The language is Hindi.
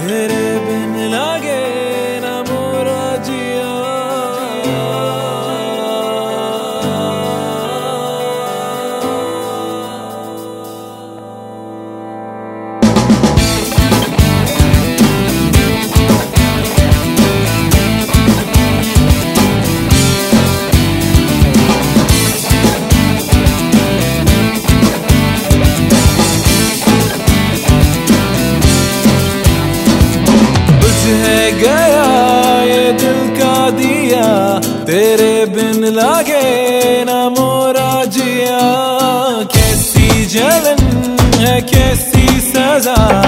तेरे बिन लागे ना मोरा जिया। है गया ये दिल का दिया, तेरे बिन लागे ना मोरा जिया। कैसी जलन है कैसी सजा,